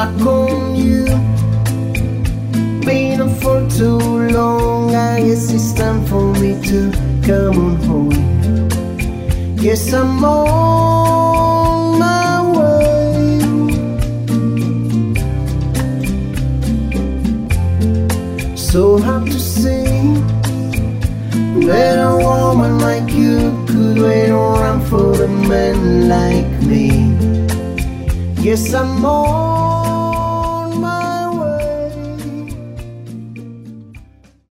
stuck on you. Been up for too long, I guess it's time for me to come on home. Yes, I'm on my way. So hard to say that a woman like you could wait around for a man like me. Yes, I'm on